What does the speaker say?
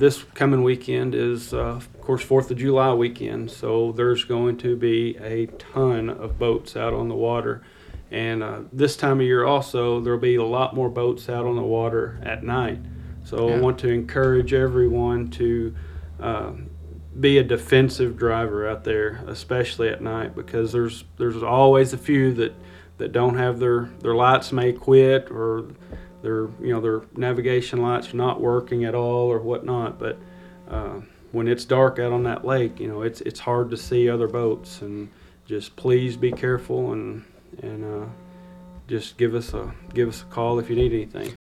This coming weekend is, of course, 4th of July weekend, so there's going to be a ton of boats out on the water. And this time of year also, there'll be a lot more boats out on the water at night. So I Yeah. want to encourage everyone to be a defensive driver out there, especially at night, because there's always a few that don't have their lights may quit, or their navigation lights are not working at all or whatnot. But when it's dark out on that lake, it's hard to see other boats. And just please be careful, and just give us a call if you need anything.